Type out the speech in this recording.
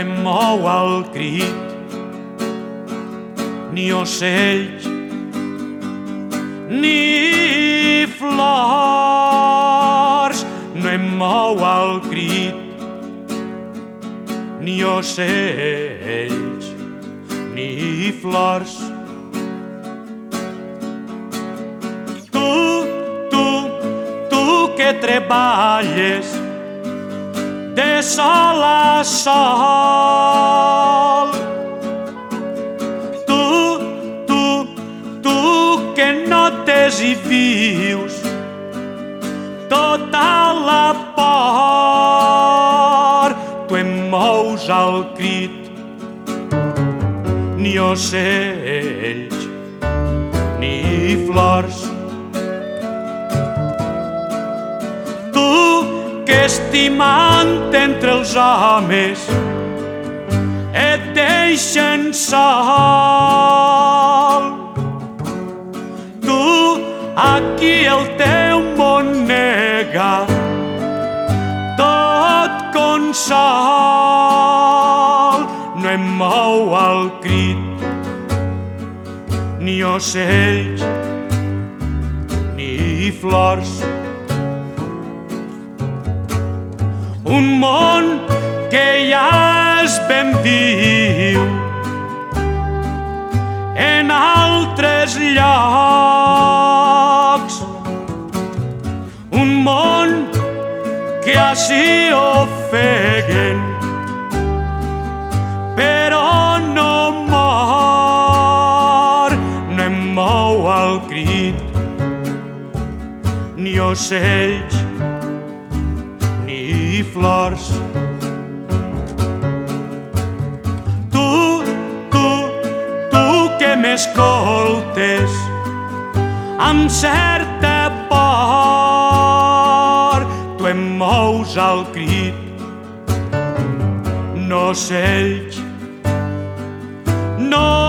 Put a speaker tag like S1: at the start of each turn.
S1: em mou el crit, ni ocells, ni flors. No em mou el crit, ni ocells, ni flors. Tu que treballes de sol a sol, tu que notes i vius tota la por, tu em mous el crit, ni ocells, ni flors. Tu que estimant entre els homes et deixen sol, tu aquí el teu món nega tot consol. No em mou el crit, ni ocells, ni flors. Un món que ja és ben viu en altres llocs, un món que així ofeguen però no mor. No em mou el crit, ni ocells, ni flors. Tu que m'escoltes amb certa por, tu em mous el crit, no ocells, no